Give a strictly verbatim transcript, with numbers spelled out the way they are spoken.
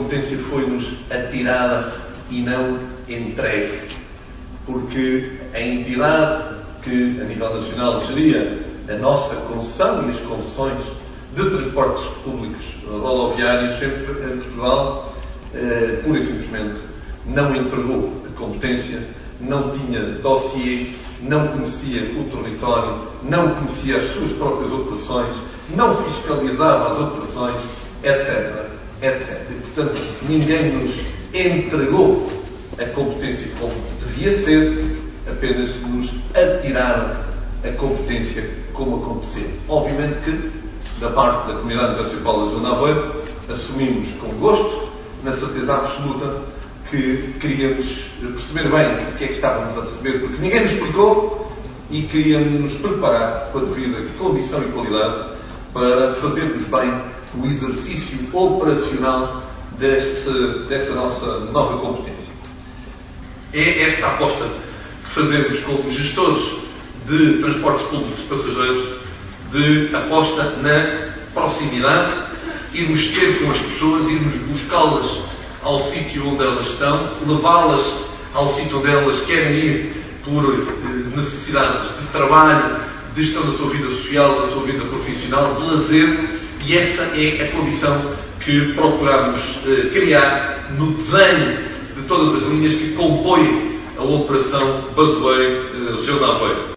competência foi-nos atirada e não entregue, porque a entidade que, a nível nacional, geria a nossa concessão e as concessões de transportes públicos rodoviários sempre em Portugal, eh, pura e simplesmente não entregou a competência, não tinha dossiê, não conhecia o território, não conhecia as suas próprias operações, não fiscalizava as operações, etc, etcétera. E, portanto, ninguém nos entregou a competência como devia ser, apenas nos atiraram a competência como aconteceu. Obviamente que, da parte da Comunidade Intermunicipal da Zona de Aveiro, assumimos com gosto, na certeza absoluta, que queríamos perceber bem o que é que estávamos a receber, porque ninguém nos explicou e queríamos nos preparar com a devida condição e qualidade para fazermos bem o exercício operacional deste, desta nossa nova competência. É esta a aposta que fazemos como gestores de transportes públicos de passageiros, de aposta na proximidade, irmos ter com as pessoas, irmos buscá-las ao sítio onde elas estão, levá-las ao sítio onde elas querem ir por necessidades de trabalho, de gestão da sua vida social, da sua vida profissional, de lazer, e essa é a condição que procuramos eh, criar no desenho de todas as linhas que compõem a Operação Basoeiro, eh, Região de Aveiro.